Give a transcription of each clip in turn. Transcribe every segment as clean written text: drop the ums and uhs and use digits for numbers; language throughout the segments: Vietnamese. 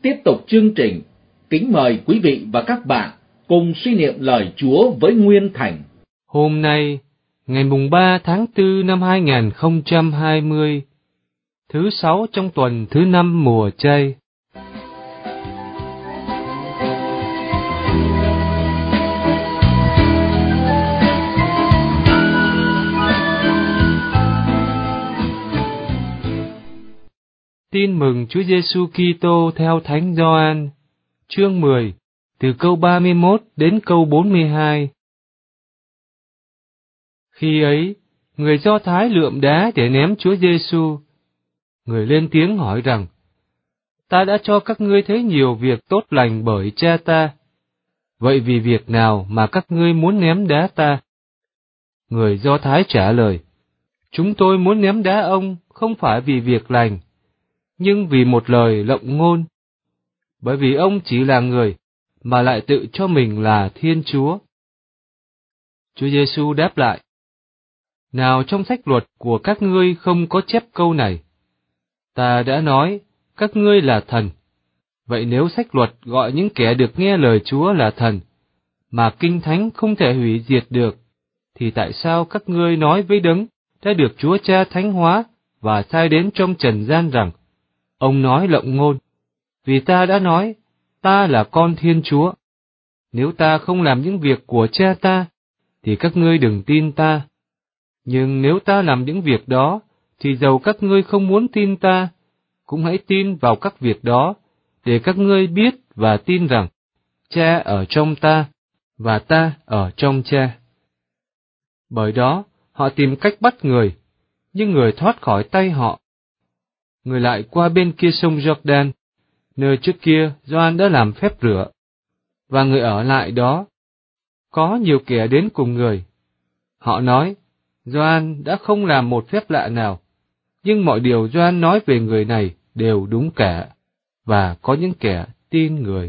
tiếp tục chương trình, kính mời quý vị và các bạn cùng suy niệm lời Chúa với Nguyên Thành. Hôm nay, ngày mùng 3 tháng 4 năm 2020, thứ 6 trong tuần thứ 5 mùa chay. Tin mừng Chúa Giêsu Kitô theo Thánh Gioan, chương 10, từ câu 31 đến câu 42. Khi ấy, người Do Thái lượm đá để ném Chúa Giêsu. Người lên tiếng hỏi rằng: Ta đã cho các ngươi thấy nhiều việc tốt lành bởi Cha ta. Vậy vì việc nào mà các ngươi muốn ném đá ta? Người Do Thái trả lời: Chúng tôi muốn ném đá ông không phải vì việc lành, nhưng vì một lời lộng ngôn. Bởi vì ông chỉ là người, mà lại tự cho mình là Thiên Chúa. Chúa Giêsu đáp lại: Nào trong sách luật của các ngươi không có chép câu này? Ta đã nói, các ngươi là thần. Vậy nếu sách luật gọi những kẻ được nghe lời Chúa là thần, mà Kinh Thánh không thể hủy diệt được, thì tại sao các ngươi nói với Đấng đã được Chúa Cha thánh hóa và sai đến trong trần gian rằng, ông nói lộng ngôn? Vì ta đã nói, ta là con Thiên Chúa. Nếu ta không làm những việc của Cha ta, thì các ngươi đừng tin ta. Nhưng nếu ta làm những việc đó, thì dầu các ngươi không muốn tin ta, cũng hãy tin vào các việc đó, để các ngươi biết và tin rằng Cha ở trong ta, và ta ở trong Cha. Bởi đó, họ tìm cách bắt người, nhưng người thoát khỏi tay họ. Người lại qua bên kia sông Jordan, nơi trước kia Gioan đã làm phép rửa, và người ở lại đó. Có nhiều kẻ đến cùng người. Họ nói, Gioan đã không làm một phép lạ nào, nhưng mọi điều Gioan nói về người này đều đúng cả, và có những kẻ tin người.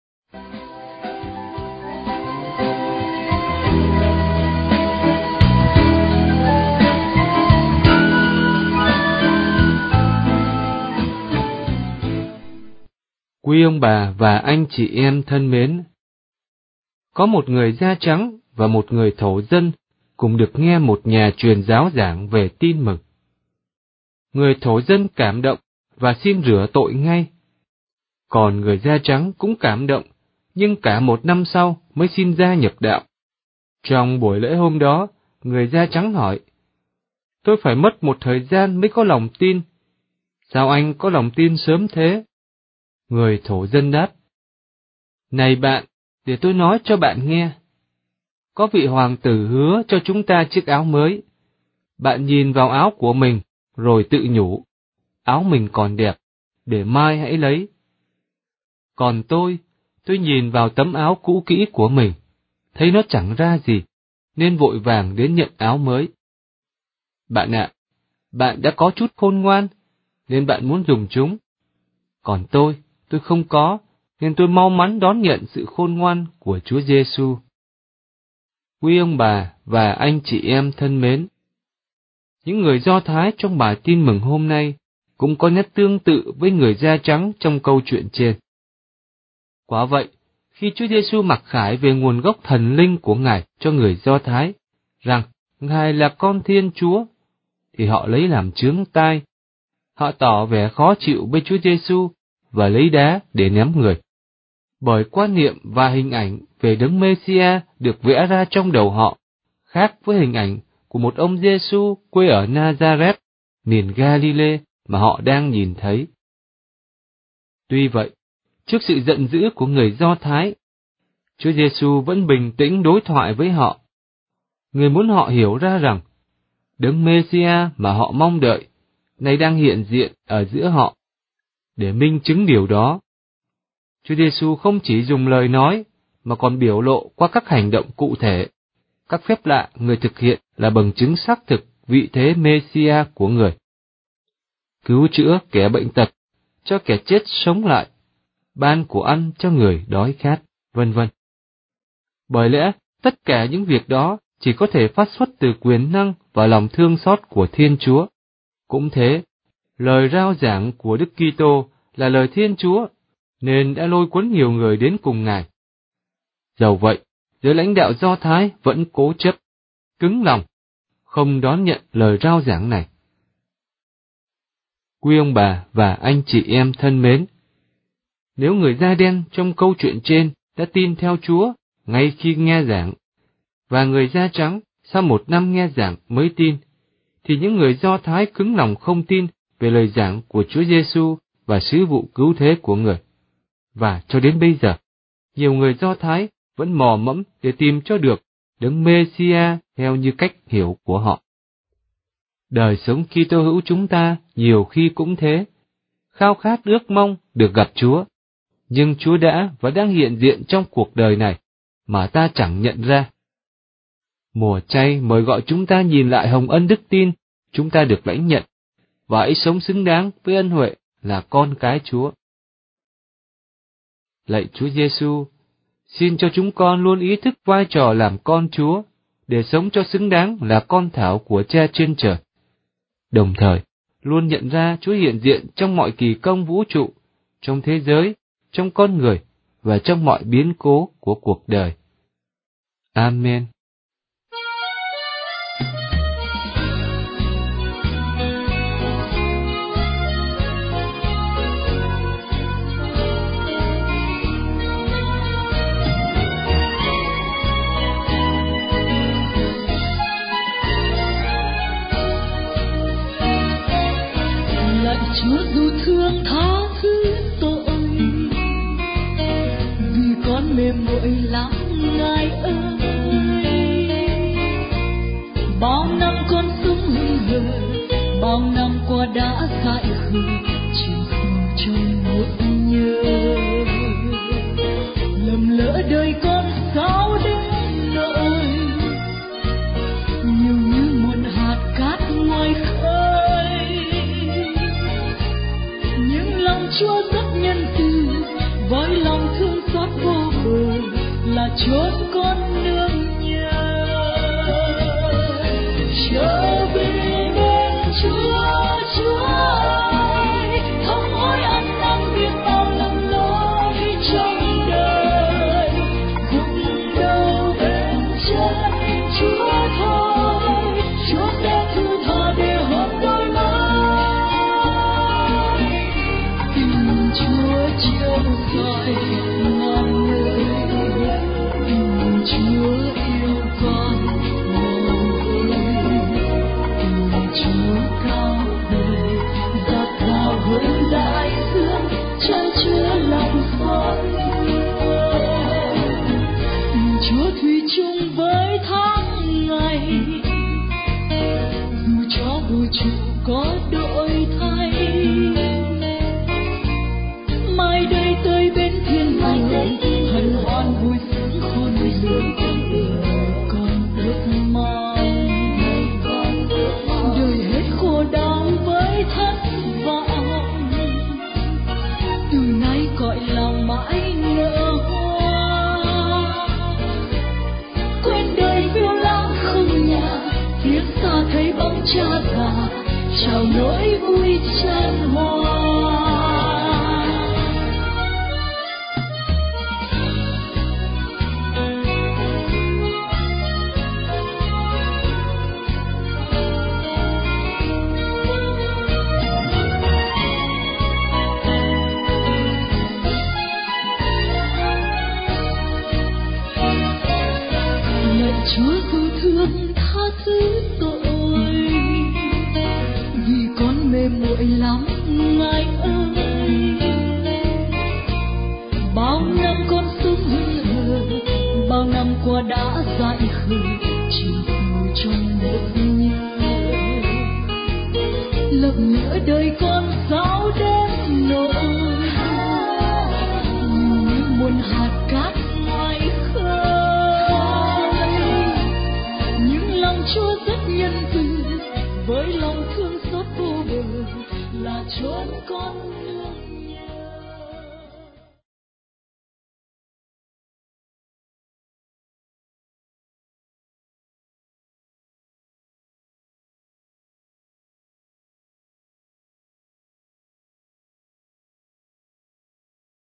Quý ông bà và anh chị em thân mến, có một người da trắng và một người thổ dân cùng được nghe một nhà truyền giáo giảng về tin mừng. Người thổ dân cảm động và xin rửa tội ngay. Còn người da trắng cũng cảm động, nhưng cả một năm sau mới xin gia nhập đạo. Trong buổi lễ hôm đó, người da trắng hỏi: Tôi phải mất một thời gian mới có lòng tin. Sao anh có lòng tin sớm thế? Người thổ dân đáp: Này bạn, để tôi nói cho bạn nghe. Có vị hoàng tử hứa cho chúng ta chiếc áo mới. Bạn nhìn vào áo của mình, rồi tự nhủ, áo mình còn đẹp, để mai hãy lấy. Còn tôi nhìn vào tấm áo cũ kỹ của mình, thấy nó chẳng ra gì, nên vội vàng đến nhận áo mới. Bạn ạ, bạn đã có chút khôn ngoan, nên bạn muốn dùng chúng. Còn tôi không có, nên tôi mau mắn đón nhận sự khôn ngoan của Chúa Giêsu. Quý ông bà và anh chị em thân mến, những người Do Thái trong bài tin mừng hôm nay cũng có nét tương tự với người da trắng trong câu chuyện trên. Quả vậy, khi Chúa Giêsu mặc khải về nguồn gốc thần linh của Ngài cho người Do Thái, rằng Ngài là con Thiên Chúa, thì họ lấy làm chướng tai. Họ tỏ vẻ khó chịu với Chúa Giêsu và lấy đá để ném người. Bởi quan niệm và hình ảnh về Đấng Mê-si-a được vẽ ra trong đầu họ, khác với hình ảnh của một ông Giêsu quê ở Nazareth, miền Galilee mà họ đang nhìn thấy. Tuy vậy, trước sự giận dữ của người Do Thái, Chúa Giêsu vẫn bình tĩnh đối thoại với họ. Người muốn họ hiểu ra rằng, Đấng Mê-si-a mà họ mong đợi, nay đang hiện diện ở giữa họ. Để minh chứng điều đó, Chúa Giêsu không chỉ dùng lời nói, mà còn biểu lộ qua các hành động cụ thể. Các phép lạ người thực hiện là bằng chứng xác thực vị thế Mê-si-a của người. Cứu chữa kẻ bệnh tật, cho kẻ chết sống lại, ban của ăn cho người đói khát, vân vân. Bởi lẽ, tất cả những việc đó chỉ có thể phát xuất từ quyền năng và lòng thương xót của Thiên Chúa. Cũng thế, lời rao giảng của Đức Kitô là lời Thiên Chúa, nên đã lôi cuốn nhiều người đến cùng Ngài. Dầu vậy, giới lãnh đạo Do Thái vẫn cố chấp, cứng lòng, không đón nhận lời rao giảng này. Quý ông bà và anh chị em thân mến, nếu người da đen trong câu chuyện trên đã tin theo Chúa ngay khi nghe giảng, và người da trắng sau 1 năm nghe giảng mới tin, thì những người Do Thái cứng lòng không tin về lời giảng của Chúa Giêsu và sứ vụ cứu thế của Người. Và cho đến bây giờ, nhiều người Do Thái vẫn mò mẫm để tìm cho được Đấng Mê-si-a theo như cách hiểu của họ. Đời sống Kitô hữu chúng ta nhiều khi cũng thế, khao khát ước mong được gặp Chúa, nhưng Chúa đã và đang hiện diện trong cuộc đời này mà ta chẳng nhận ra. Mùa chay mời gọi chúng ta nhìn lại hồng ân đức tin chúng ta được lãnh nhận, và hãy sống xứng đáng với ân huệ là con cái Chúa. Lạy Chúa Giêsu, xin cho chúng con luôn ý thức vai trò làm con Chúa, để sống cho xứng đáng là con thảo của Cha trên trời. Đồng thời, luôn nhận ra Chúa hiện diện trong mọi kỳ công vũ trụ, trong thế giới, trong con người và trong mọi biến cố của cuộc đời. Amen. Chúa dù thương tha thứ tội, vì con mềm mại lắm Ngài ơi. Bao năm con sống hững hờ, bao năm qua đã dại khờ, chìm sâu trong nỗi nhớ. Lầm lỡ đời con sao đến nỗi, nhiều như một hạt cát ngoài khơi. Lòng Chúa rất nhân từ, với lòng thương xót vô bờ, là chốn con nương nhờ. Trở về bên Chúa, Chúa ơi, thống hối ăn năn biết bao lầm lỗi trong đời. Gục đầu bên chân Chúa thôi, Chúa sẽ thứ tha để hôm đôi má. Chúa chiếu soi ngàn nơi, tình Chúa yêu con ngàn ơi, tình Chúa cao đời, dạt vào hơn đại dương, chan chứa lòng con. Tình Chúa thủy chung với tháng ngày, dù cho vũ trụ có đổi thay. Mai đây tới bên thiên đường, hân hoan vui sướng khôn lường, con ước mong đời hết khổ đau với thất vọng. Từ nay cõi lòng mãi nở hoa, quên đời phiêu lãng không nhà, phía xa thấy bóng cha già, chào nỗi vui chan hoa. Chúa dù thương tha thứ tội, vì con mềm mại lắm Ngài ơi. Bao năm con sống hững hờ, bao năm qua đã dại khờ, chìm sâu trong nỗi nhớ. Lầm lỡ đời con sao